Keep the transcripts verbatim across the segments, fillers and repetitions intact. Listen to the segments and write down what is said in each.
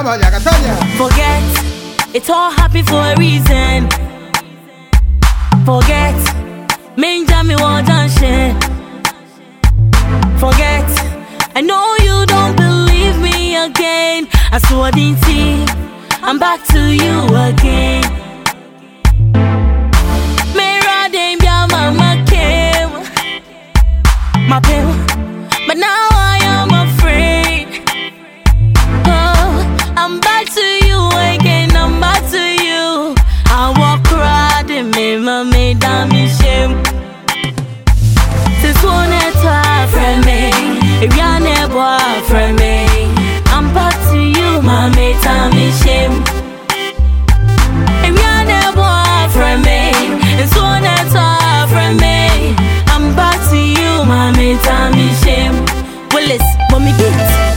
Forget, it's all happened for a reason. Forget, me jammy won't shit. Forget, I know you don't believe me again. I saw the tea, I'm back to you again. Mera dem ya mama came, my pill, but now I am afraid. Oh, I'm back to you again, I'm back to you. I walk around and me mama damn me shame. This one is a friend me, if you're never friend me, I'm back to you, mama damn me shame. If you're never friend me, this one is a friend me, I'm back to you, mama damn me shame. Willis, but me beat.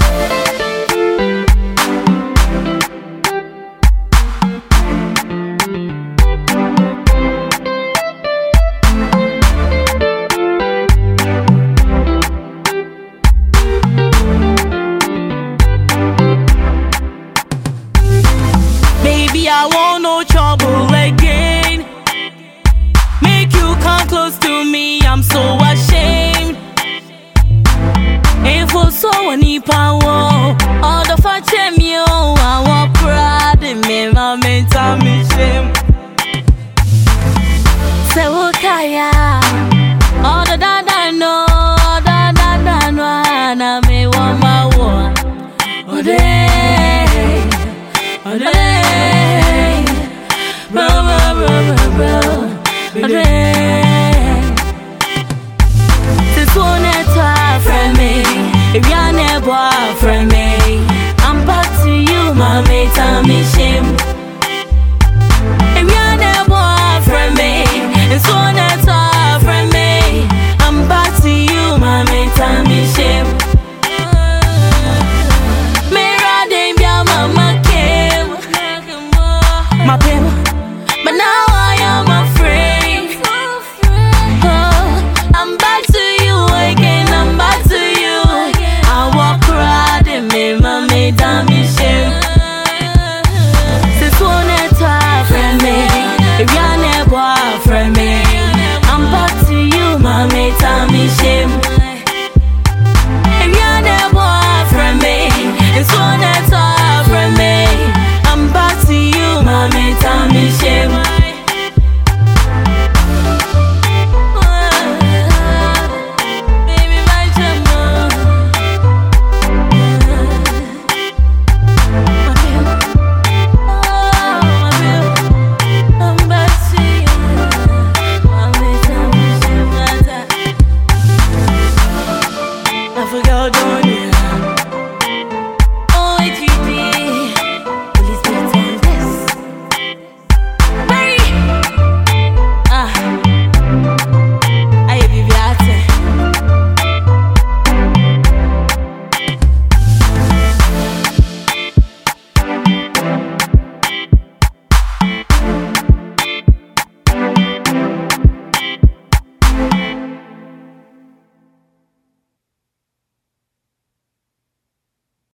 I want no trouble again. Make you come close to me, I'm so ashamed. If for so any power, all the fat me, oh, I want pride in me, my mental me shame. Say, okay, all the dada know, all the dada know, and I may want my war. Oh, day, oh, day. Bro, bro, bro, bro, bro. This one is a friend me, if you're never friend me, I'm back to you, my mate, I'm shame.